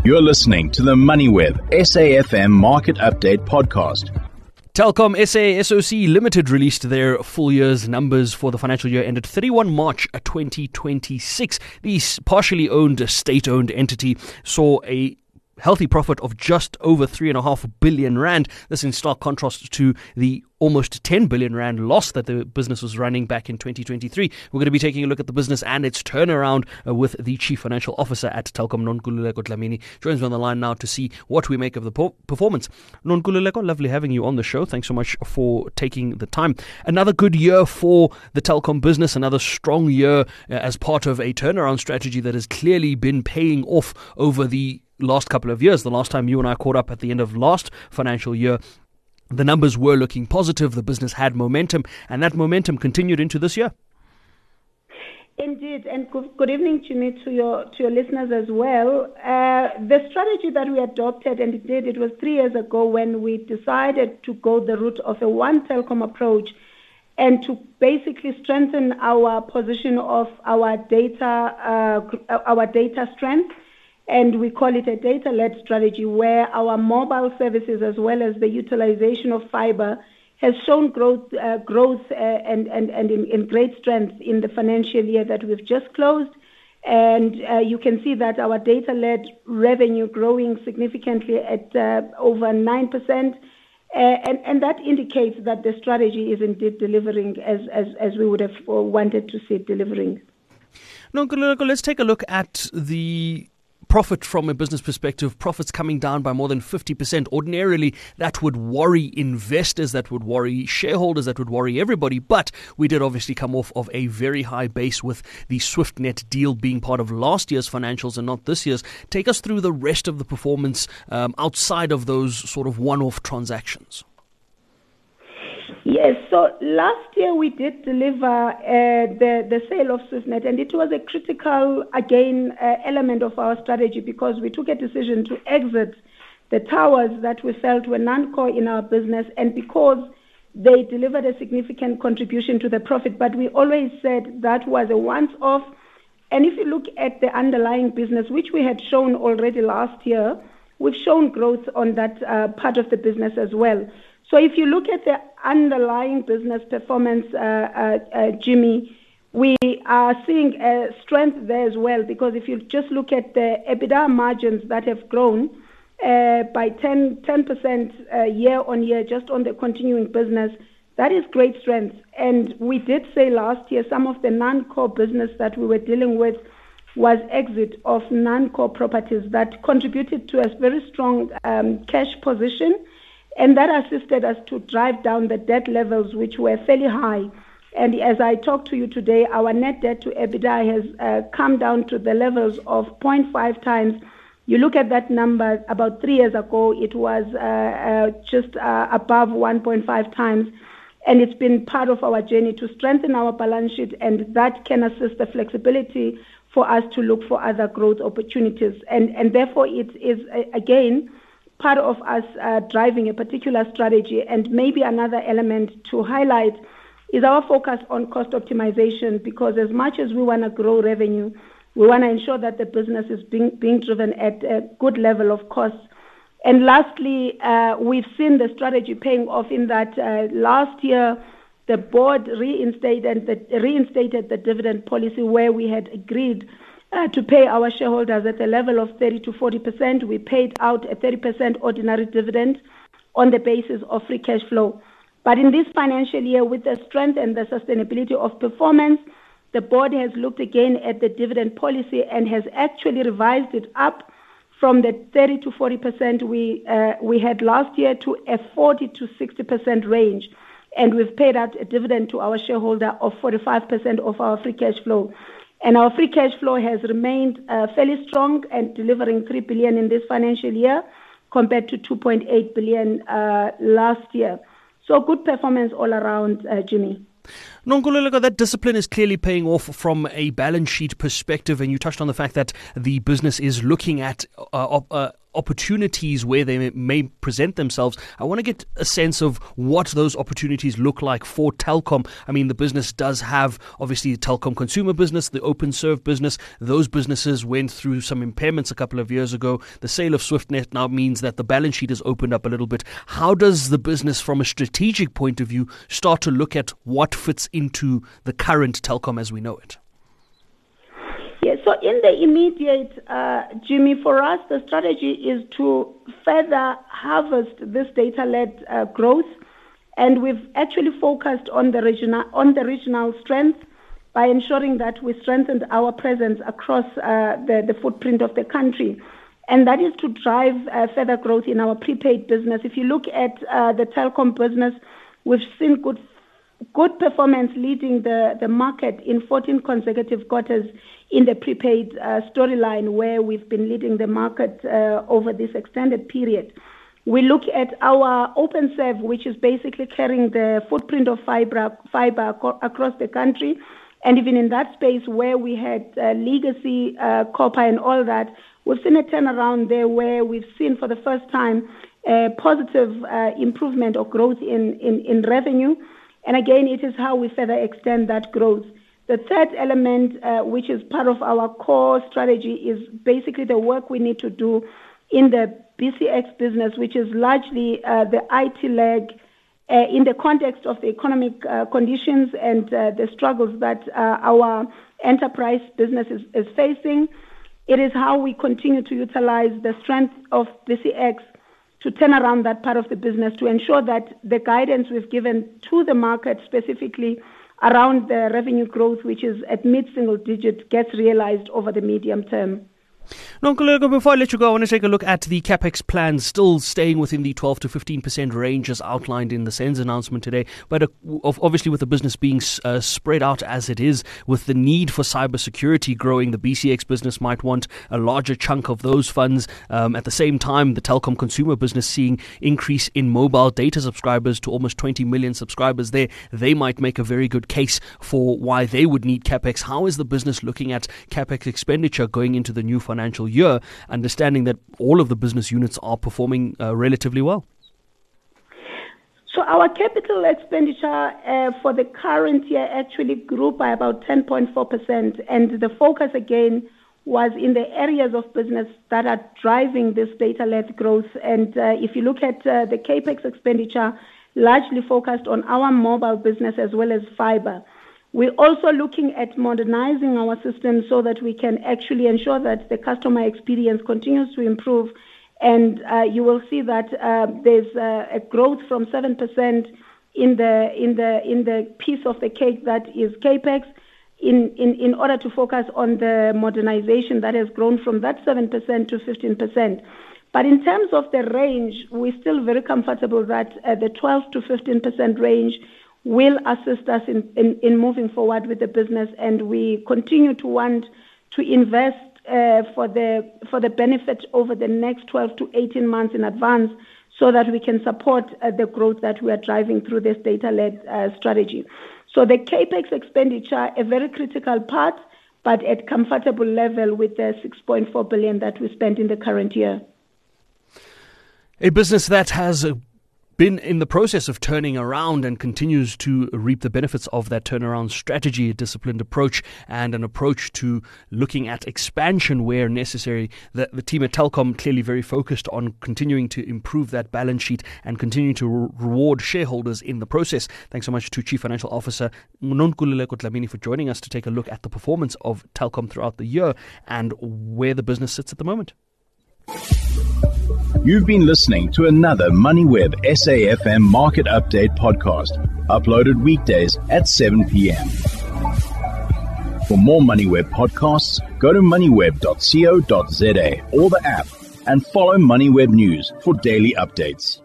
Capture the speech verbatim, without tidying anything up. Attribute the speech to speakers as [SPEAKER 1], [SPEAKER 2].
[SPEAKER 1] You're listening to the MoneyWeb S A F M Market Update Podcast.
[SPEAKER 2] Telkom S A S O C Limited released their full year's numbers for the financial year ended thirty-first of March twenty twenty-six. The partially owned state-owned entity saw a healthy profit of just over three and a half billion rand. This in stark contrast to the almost ten billion rand loss that the business was running back in twenty twenty-three. We're going to be taking a look at the business and its turnaround uh, with the Chief Financial Officer at Telkom, Nonkululeko Dlamini. Joins me on the line now to see what we make of the po- performance. Nonkululeko, lovely having you on the show. Thanks so much for taking the time. Another good year for the Telkom business, another strong year uh, as part of a turnaround strategy that has clearly been paying off over the last couple of years. The last time you and I caught up at the end of last financial year, the numbers were looking positive, the business had momentum, and that momentum continued into this year.
[SPEAKER 3] Indeed, and good, good evening, Jimmy, to your to your listeners as well. Uh, the strategy that we adopted, and it did, it was three years ago when we decided to go the route of a one Telkom approach and to basically strengthen our position of our data, uh, our data strength. And we call it a data-led strategy where our mobile services as well as the utilization of fiber has shown growth uh, growth uh, and, and, and in, in great strength in the financial year that we've just closed. And uh, you can see that our data-led revenue growing significantly at uh, over nine percent. Uh, and, and that indicates that the strategy is indeed delivering as, as, as we would have wanted to see it delivering.
[SPEAKER 2] No, let's take a look at the profit from a business perspective. Profits coming down by more than fifty percent. Ordinarily, that would worry investors, that would worry shareholders, that would worry everybody. But we did obviously come off of a very high base with the SwiftNet deal being part of last year's financials and not this year's. Take us through the rest of the performance um, outside of those sort of one-off transactions.
[SPEAKER 3] Yes, so last year we did deliver uh, the, the sale of SwiftNet, and it was a critical, again, uh, element of our strategy because we took a decision to exit the towers that we felt were non-core in our business, and because they delivered a significant contribution to the profit. But we always said that was a once-off. And if you look at the underlying business, which we had shown already last year, we've shown growth on that uh, part of the business as well. So if you look at the underlying business performance, uh, uh, uh, Jimmy, we are seeing a strength there as well, because if you just look at the EBITDA margins that have grown uh, by ten percent uh, year on year just on the continuing business, that is great strength. And we did say last year some of the non-core business that we were dealing with was exit of non-core properties that contributed to a very strong um, cash position. And that assisted us to drive down the debt levels, which were fairly high. And as I talk to you today, our net debt to EBITDA has uh, come down to the levels of zero point five times. You look at that number, about three years ago, it was uh, uh, just uh, above one point five times. And it's been part of our journey to strengthen our balance sheet, and that can assist the flexibility for us to look for other growth opportunities. And, and therefore, it is, uh, again, part of us uh, driving a particular strategy. And maybe another element to highlight is our focus on cost optimization, because as much as we want to grow revenue, we want to ensure that the business is being, being driven at a good level of costs. And lastly, uh, we've seen the strategy paying off in that uh, last year the board reinstated the, reinstated the dividend policy where we had agreed Uh, to pay our shareholders at a level of thirty to forty percent. We paid out a thirty percent ordinary dividend on the basis of free cash flow. But in this financial year, with the strength and the sustainability of performance, the board has looked again at the dividend policy and has actually revised it up from the thirty to forty percent we uh, we had last year to a forty to sixty percent range. And we've paid out a dividend to our shareholder of forty-five percent of our free cash flow. And our free cash flow has remained uh, fairly strong and delivering three billion in this financial year compared to two point eight billion uh, last year. So good performance all around, uh, Jimmy.
[SPEAKER 2] Nonkululeko, that discipline is clearly paying off from a balance sheet perspective, and you touched on the fact that the business is looking at uh, uh, opportunities where they may, may present themselves. I want to get a sense of what those opportunities look like for Telkom. I mean, the business does have, obviously, the Telkom consumer business, the OpenServe business. Those businesses went through some impairments a couple of years ago. The sale of SwiftNet now means that the balance sheet has opened up a little bit. How does the business, from a strategic point of view, start to look at what fits into the current Telkom as we know it?
[SPEAKER 3] Yeah, so in the immediate, uh, Jimmy, for us, the strategy is to further harvest this data-led uh, growth, and we've actually focused on the regional on the regional strength by ensuring that we strengthened our presence across uh, the, the footprint of the country, and that is to drive uh, further growth in our prepaid business. If you look at uh, the Telkom business, we've seen good good performance leading the, the market in fourteen consecutive quarters in the prepaid uh, storyline, where we've been leading the market uh, over this extended period. We look at our OpenServe, which is basically carrying the footprint of fiber, fiber co- across the country. And even in that space where we had uh, legacy, uh, copper and all that, we've seen a turnaround there where we've seen for the first time a positive uh, improvement or growth in, in, in revenue. And again, it is how we further extend that growth. The third element, uh, which is part of our core strategy, is basically the work we need to do in the B C X business, which is largely uh, the I T leg uh, in the context of the economic uh, conditions and uh, the struggles that uh, our enterprise business is, is facing. It is how we continue to utilize the strength of B C X to turn around that part of the business, to ensure that the guidance we've given to the market, specifically around the revenue growth, which is at mid-single digit, gets realized over the medium term.
[SPEAKER 2] Nonkululeko, before I let you go, I want to take a look at the CapEx plans, still staying within the twelve to fifteen percent range as outlined in the SENS announcement today, but uh, obviously with the business being uh, spread out as it is, with the need for cybersecurity growing, the B C X business might want a larger chunk of those funds. Um, at the same time, the Telkom consumer business seeing increase in mobile data subscribers to almost twenty million subscribers there. They might make a very good case for why they would need CapEx. How is the business looking at CapEx expenditure going into the new financial year, understanding that all of the business units are performing uh, relatively well?
[SPEAKER 3] So our capital expenditure uh, for the current year actually grew by about ten point four percent, and the focus again was in the areas of business that are driving this data-led growth. And uh, if you look at uh, the CapEx expenditure, largely focused on our mobile business as well as fiber. We're also looking at modernizing our systems so that we can actually ensure that the customer experience continues to improve. And uh, you will see that uh, there's uh, a growth from seven percent in the in the in the piece of the cake that is CapEx, in, in, in order to focus on the modernization that has grown from that seven percent to fifteen percent. But in terms of the range, we're still very comfortable that uh, the twelve to fifteen percent range will assist us in, in, in moving forward with the business, and we continue to want to invest uh, for the for the benefit over the next twelve to eighteen months in advance, so that we can support uh, the growth that we are driving through this data-led uh, strategy. So the CapEx expenditure, a very critical part, but at comfortable level with the six point four billion that we spent in the current year.
[SPEAKER 2] A business that has a been in the process of turning around and continues to reap the benefits of that turnaround strategy, a disciplined approach and an approach to looking at expansion where necessary. The, the team at Telkom clearly very focused on continuing to improve that balance sheet and continuing to re- reward shareholders in the process. Thanks so much to Chief Financial Officer Nonkululeko Dlamini for joining us to take a look at the performance of Telkom throughout the year and where the business sits at the moment.
[SPEAKER 1] You've been listening to another MoneyWeb S A F M Market Update podcast, uploaded weekdays at seven p.m. For more MoneyWeb podcasts, go to moneyweb dot co dot za or the app and follow MoneyWeb News for daily updates.